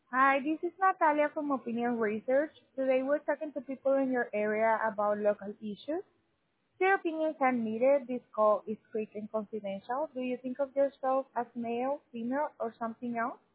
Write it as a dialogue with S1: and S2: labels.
S1: Hi, this is Natalia from Opinion Research. Today we're talking to people in your area about local issues. Their opinions are needed. This call is quick and confidential. Do you think of yourself as male, female, or something else?